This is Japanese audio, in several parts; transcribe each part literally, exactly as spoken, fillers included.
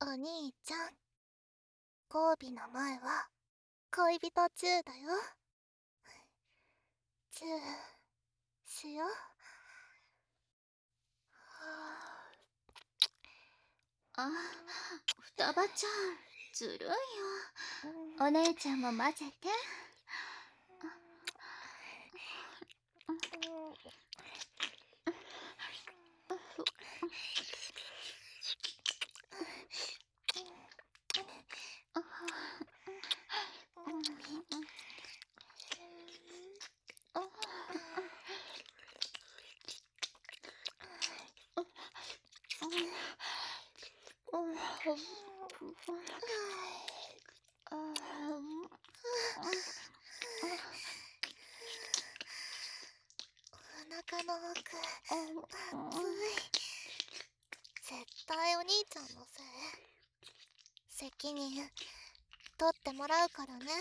お兄ちゃん、交尾の前は恋人チューだよ。チューしよう。 あ、双葉ちゃん、ずるいよ。 うんお姉ちゃんも混ぜて。 お腹の奥熱い。絶対お兄ちゃんのせい。責任取ってもらうからね。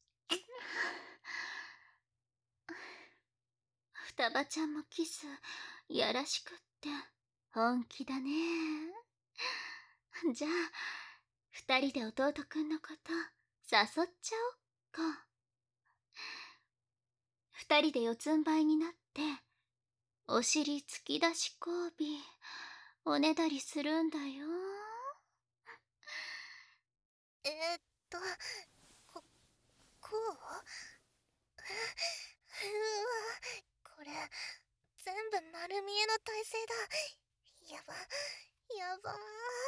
双葉ちゃんもキスやらしくって本気だね。じゃあ二人で弟くんのこと誘っちゃおっか。二人で四つん這いになってお尻突き出し交尾おねだりするんだよ。 えー、っとここううわこれ全部丸見えの体勢だ。やばやばーい。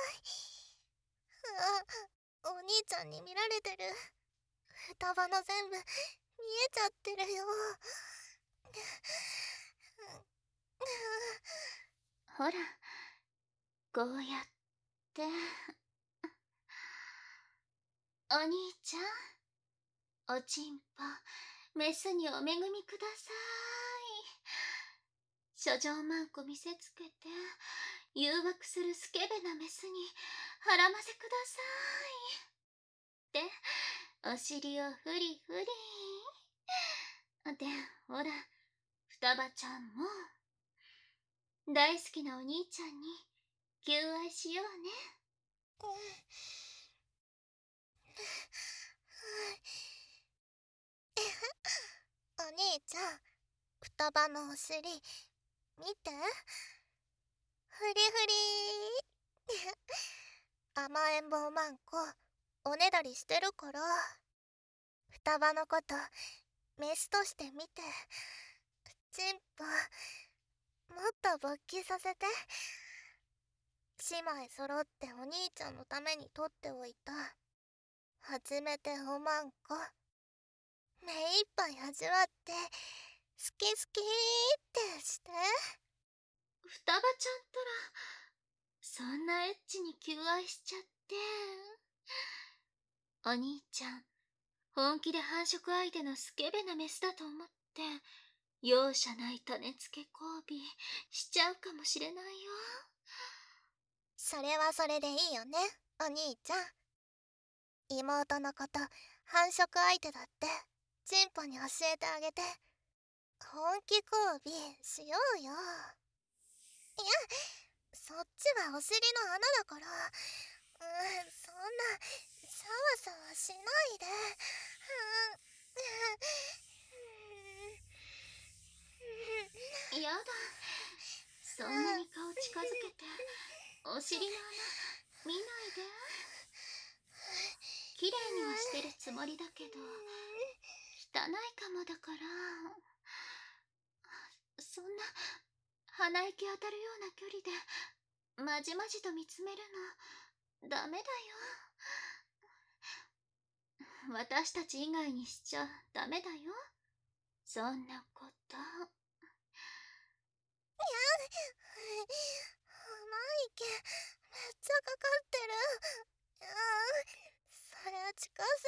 あ、お兄ちゃんに見られてる。双葉の全部見えちゃってるよ。 ほらこうやってお兄ちゃん、おちんぽメスにお恵みください。処女マンコ見せつけて誘惑するスケベなメスにはらませください。でお尻をフリフリで、ほら双葉ちゃんも大好きなお兄ちゃんに求愛しようね。 お兄ちゃん、双葉のお尻見て。フリフリー甘えん坊マンコおねだりしてるから、双葉のことメスとして見て。チンポもっと勃起させて。姉妹揃ってお兄ちゃんのために取っておいた初めておまんこ目いっぱい味わって、好き好きってして。 双葉ちゃんったらそんなエッチに求愛しちゃって。お兄ちゃん本気で繁殖相手のスケベなメスだと思って容赦ない種付け交尾しちゃうかもしれないよ。 それはそれでいいよね、お兄ちゃん。妹のこと繁殖相手だってチンポに教えてあげて、本気交尾しようよ。いや、そっちはお尻の穴だから、うん、そんなサワサワしないで。 やだ、そんなに顔近づけてお尻の穴見ないで。綺麗にはしてるつもりだけど汚いかもだから。そんな鼻息当たるような距離でまじまじと見つめるのダメだよ。私たち以外にしちゃダメだよ、そんなこと。いや、 鼻息めっちゃかかってる。あー、それは近す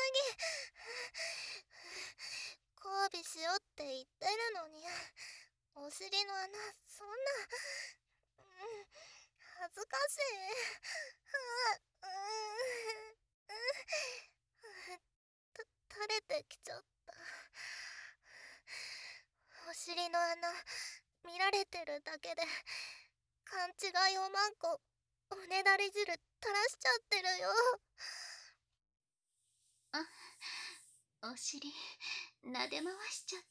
ぎ。交尾しようって言ってるのにお尻の穴そんな、うん、恥ずかしい。あ、うん、た垂れてきちゃった。お尻の穴見られてるだけで勘違いおまんこおねねだり汁垂らしちゃってるよ。 お尻撫で回しちゃって。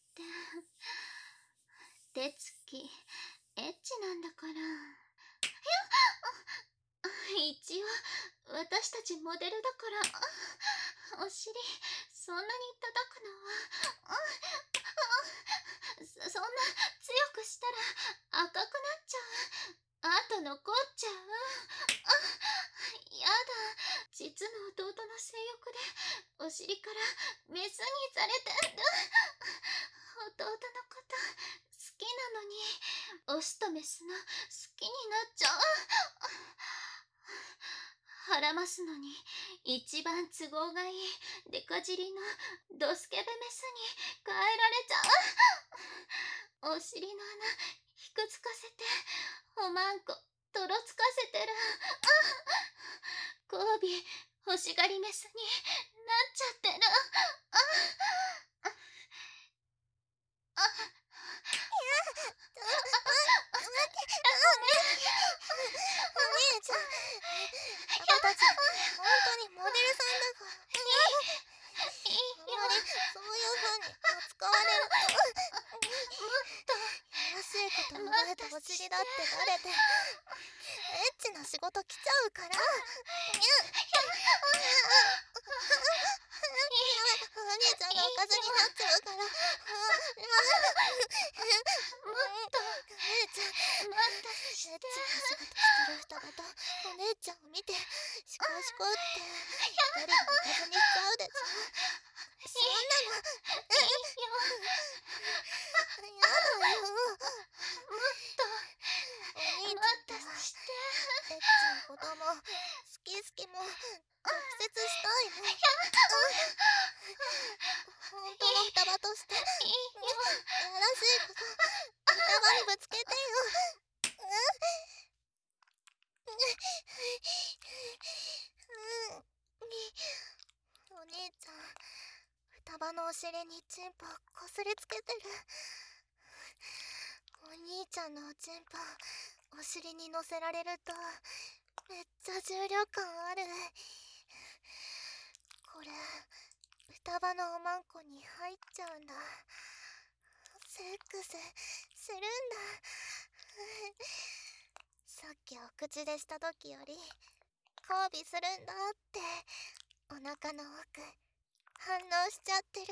手つきエッチなんだから。一応私たちモデルだから、お尻そんなに叩くのは、そそんな強くしたら赤くなっちゃう。あと残っちゃう。やだ。実の弟の性欲でお尻からメスにされてる。弟のこと好きなのに、オスとメスの好きになっちゃう。腹ますのに一番都合がいいデカ尻のドスケベメスに変えられちゃう。お尻の穴ひくつかせて、おまんことろつかせてる。交尾欲しがりメスになっちゃってる。 お姉ちゃん、双葉たち本当にモデルさんだから。あんまりそういう風に扱われると、やらしいこと覚えたお尻だってバレて、エッチな仕事来ちゃうから。お兄ちゃんがおかずになっちゃうから。もっと姉ちゃん、エッチな仕事してる双葉とお姉ちゃんを見てシコシコって二人がおかずにしちゃうでしょ。そんなのやだよ。お兄ちゃんとはエッチなことも好き好きも直接したいもん。本当の双葉としてやらしいこと双葉にぶつけてよ。お兄ちゃん、双葉のお尻にチンポこすりつけてる。お兄ちゃんのおちんぽお尻に乗せられるとめっちゃ重量感ある。これ双葉のおまんこに入っちゃうんだ。セックスするんだ。さっきお口でした時より交尾するんだってお腹の奥反応しちゃってる。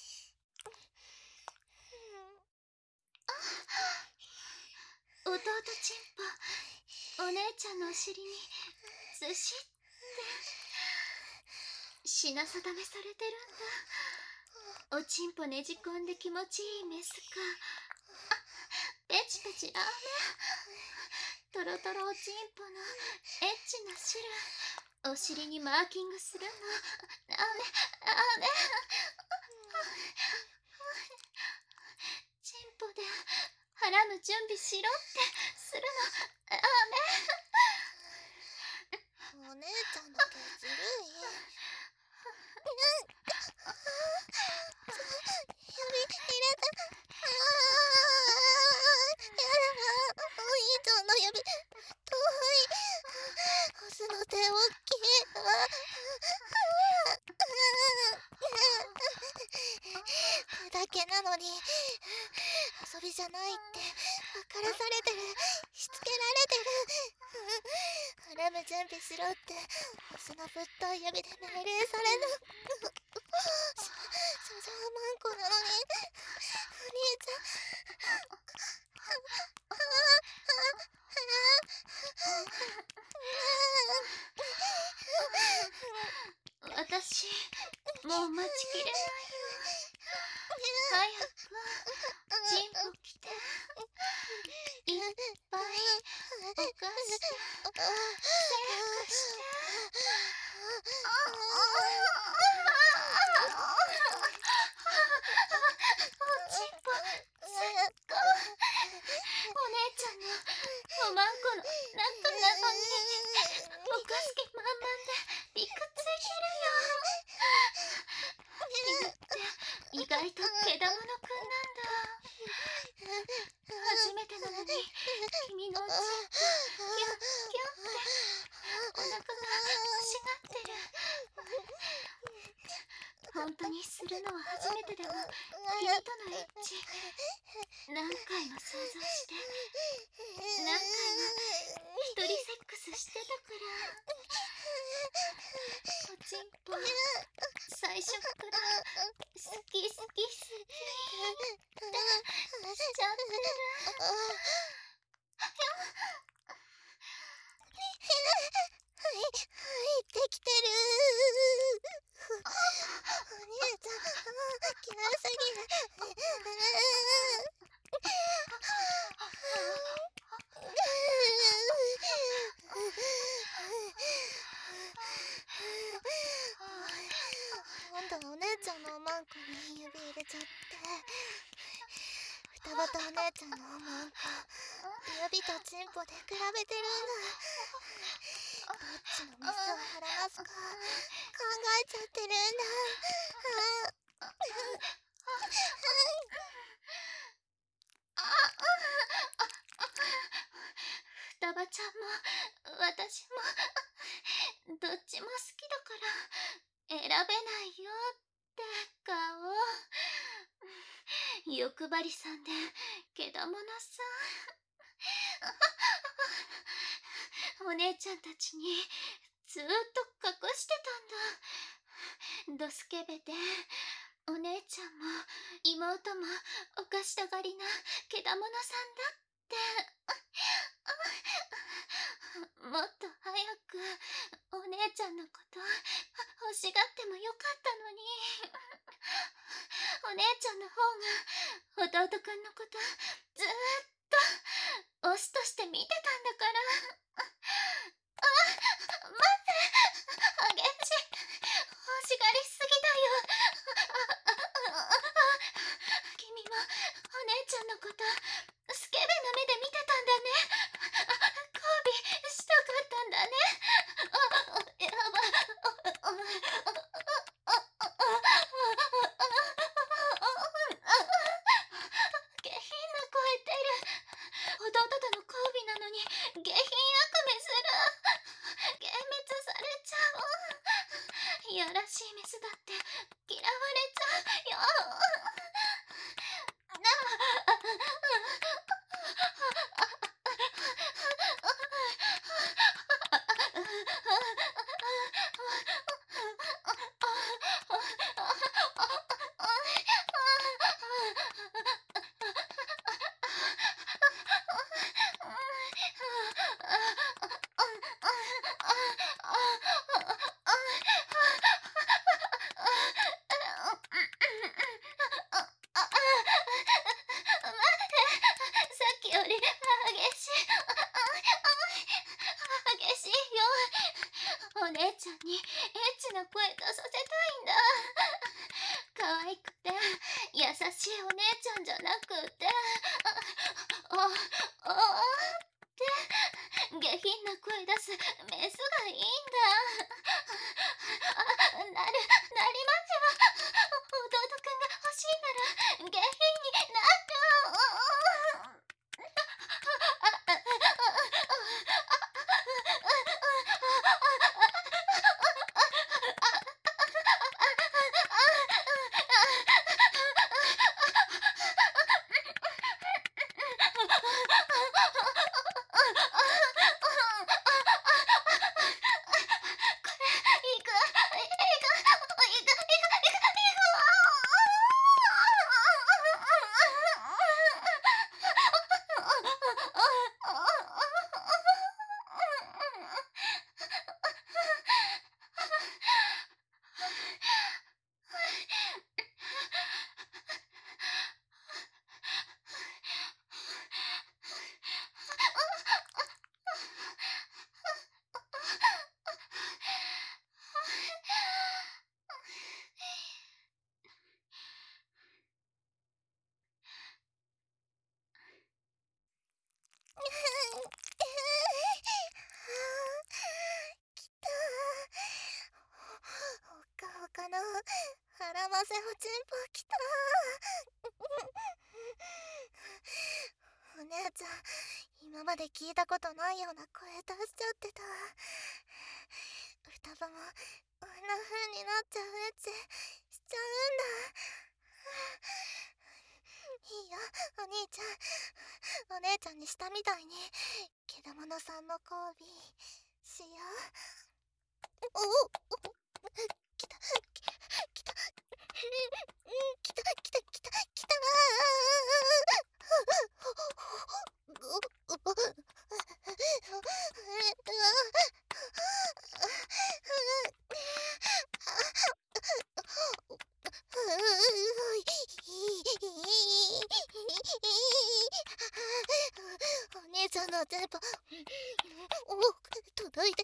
弟チンポ、お姉ちゃんのお尻にずしって品定めされてるんだ。おちんぽねじ込んで気持ちいいメスか。ペチペチラーメン。トロトロおちんぽのエッチな汁、お尻にマーキングするの。ラーメンラーメン。チンポではらむ準備しろってするの。ラーメン。 お姉ちゃんだけずるい。指入れた。あー、やだ。お兄ちゃんの指遠い。オスの手大きい。手だけなのに遊びじゃないって分からされてる。しつけられてる。はらむ準備しろってオスのぶっとい指で命令される。そそじゃあまんこなのにお兄ちゃん。 私もう待ちきれないよ。早くチンポ来て、いっぱいお菓子セックして。おちんぽすっごい。お姉ちゃんのおまんこの中なのにおかすけ満々でびくついてるよ。君って意外とけだものくんなんだ。初めてなのに君のおちんぽキュッキュッってお腹が欲しがってる。本当にするのは初めてでも君とのエッチ何回も想像して何回も一人セックスしてたから。おちんぽ最初から好き好き好きってしちゃってる。 はいはいできてる。お姉ちゃん綺麗すぎる。今度はお姉ちゃんのおまんこに指入れちゃって、双葉とお姉ちゃんのおまんこ指とチンポで比べてるんだ。どっちのメスを晴らますか考えちゃってるんだ。 双葉ちゃんも私もどっちも好きだから選べないよって顔。欲張りさんでけだものさ。お姉ちゃんたちにずーっと隠してたんだ。ドスケベでお姉ちゃんも妹もお菓子たがりなけだものさんだって。もっと早くお姉ちゃんのこと欲しがってもよかったのに。お姉ちゃんの方が弟くんのことずーっとオスとして見てたんだから。あ、待って、激しい欲しがりすぎだよ。君もお姉ちゃんのことスケベな目で見てたんだね。交尾したかったんだね。やば。下品な声出る。弟との交尾なのに下品悪夢する。幻滅されちゃう。いやらしいメスだって嫌われちゃうよ。なさっきより激しい。激しいよ。お姉ちゃんにエッチな声出させたいんだ。可愛くて優しいお姉ちゃんじゃなくて、お、お、おって下品な声出すメスがいいんだ。あ、なる、なりますよ。弟くんが欲しいなら下品になる。かな。腹ませおちんぽきた。お姉ちゃん、今まで聞いたことないような声出しちゃってた。 な風になっちゃうエッチしちゃうんだ。いいよ、お兄ちゃん。お姉ちゃんにしたみたいにけだものさんの交尾しよう。おおおきたききたうんきたきたきたきたお姉ちゃんの全部お届いて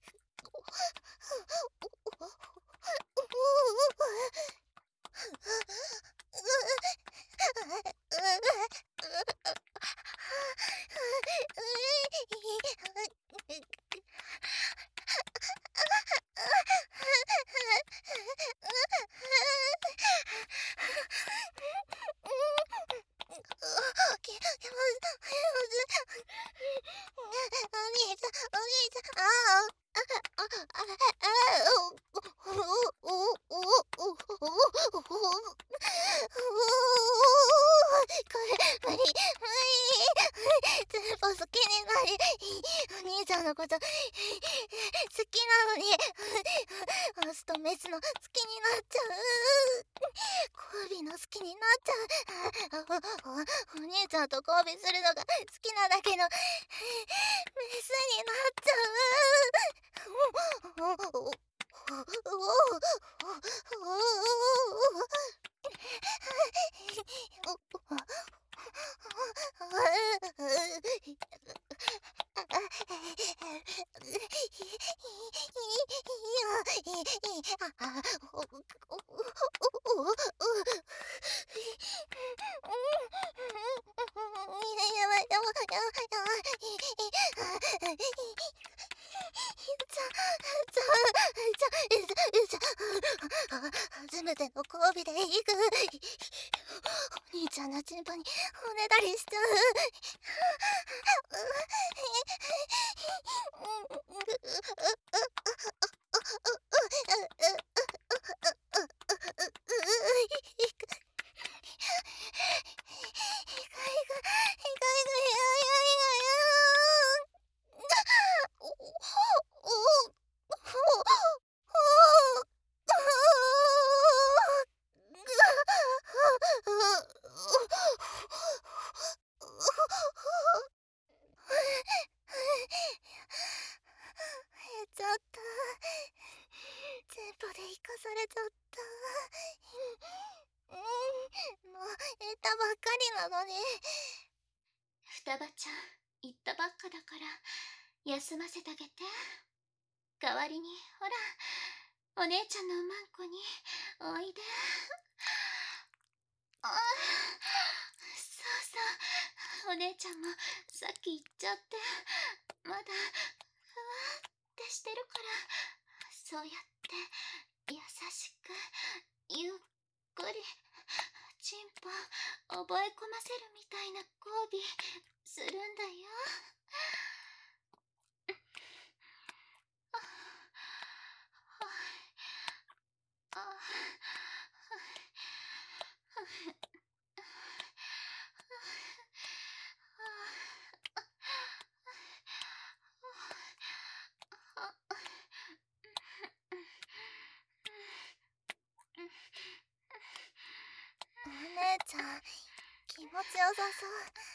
お兄ちゃんのこと好きなのにオスとメスの好きになっちゃう。交尾の好きになっちゃう。お兄ちゃんと交尾するのが好きなだけのメスになっちゃう。初めての交尾で行く。お兄ちゃんのチンポにおねだりしちゃう。ちゃった。全部で生かされちゃった。うん、もう得たばっかりなのに。 双葉ちゃん言ったばっかだから休ませてあげて。代わりにほらお姉ちゃんのおまんこにおいで。ああ、そうそう、お姉ちゃんもさっき言っちゃってまだふわってしてるから、そうやって優しくゆっくりチンポ覚え込ませるみたいな交尾するんだよ。 お姉ちゃん気持ちよさそう。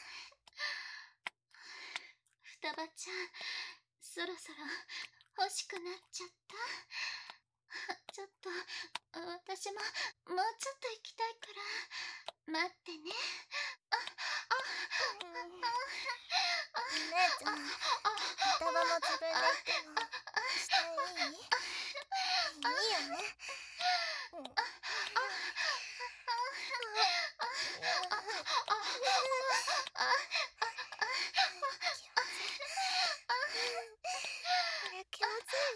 双葉ちゃんそろそろ欲しくなっちゃった。ちょっと私ももうちょっと行きたいから待ってね。ああうん、お姉ちゃん双葉も自分で行ってもしていい？いいよね。うん、気持ちいいよ。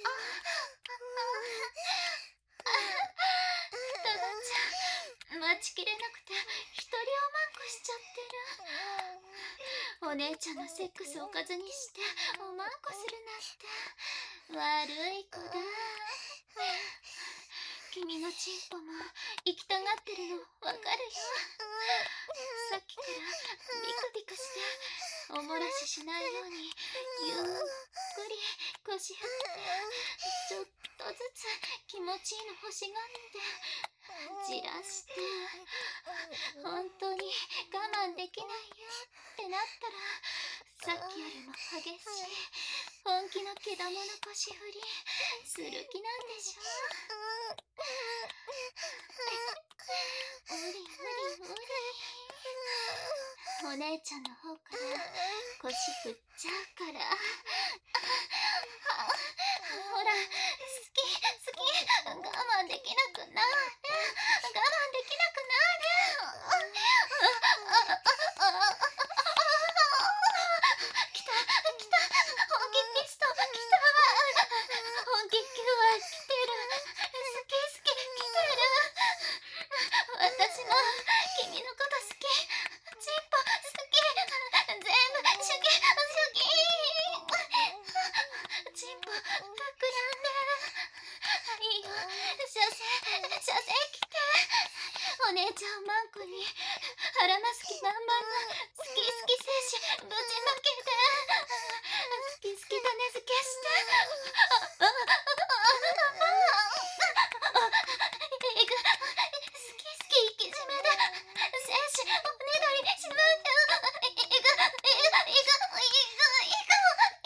双葉ちゃん待ちきれなくて一人おまんこしちゃってる。お姉ちゃんのセックスおかずにしておまんこするなんて悪い子だ。 君のチンポも行きたがってるのわかるよ。さっきからビクビクしておもらししないようにゆっくり腰振ってちょっとずつ気持ちいいの欲しがってじらして、本当に我慢できないよってなったらさっきよりも激しい本気の毛玉の腰振りする気なんでしょ。無理無理無理。お姉ちゃんの方から腰振っちゃうから。ほら、好き好き、我慢できなくなる、我慢できなくなる。来た来た、本気ピスト来た。本気キュア来てる。好き好き来てる。私も君のこと好き。チンポ好き。全部主義主義。チンポ膨らんでる。いいよ、射精射精来て。お姉ちゃんマンコに腹ますき満々の好き好き精子ぶちまけて好き好き種付けしてああああいく好き好き生き締めで精子おねだりしまっていくいくいくいくいくいく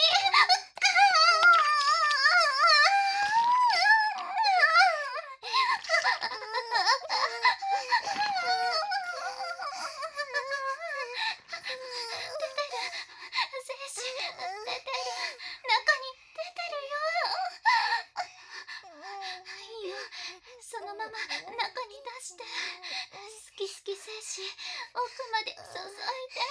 そのまま中に出して好き好き精子奥まで注いで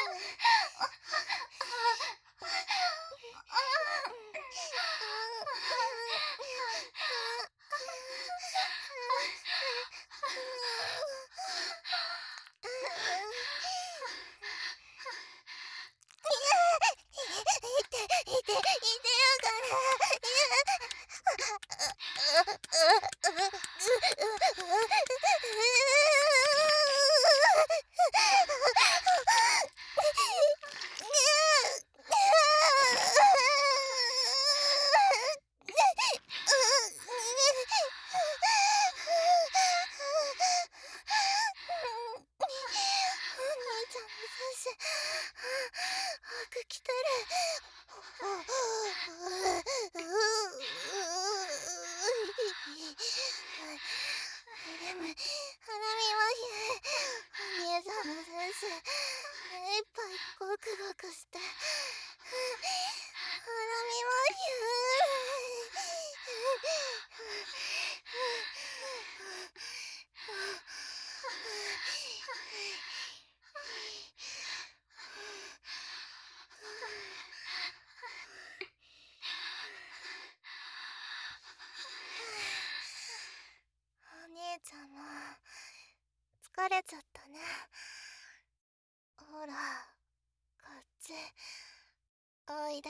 ちゃんも疲れちゃったね。ほら、こっちおいで。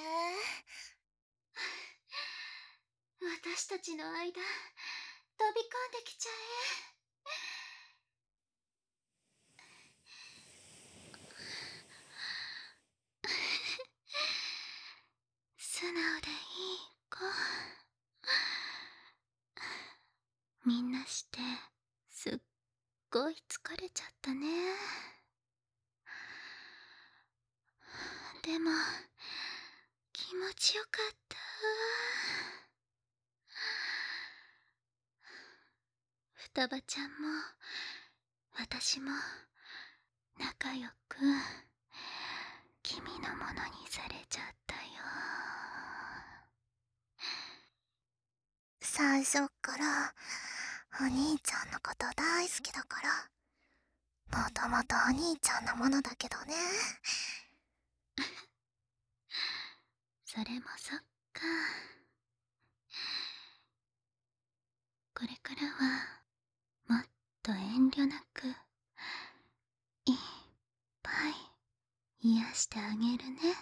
私たちの間飛び込んできちゃえ。素直でいい子。みんなしてすっごい疲れちゃったね。でも気持ちよかった。双葉ちゃんも私も仲良く君のものにされちゃったよ。 最初っからお兄ちゃんのこと大好きだから、もともとお兄ちゃんのものだけどね。 それもそっか。これからはもっと遠慮なくいっぱい癒してあげるね。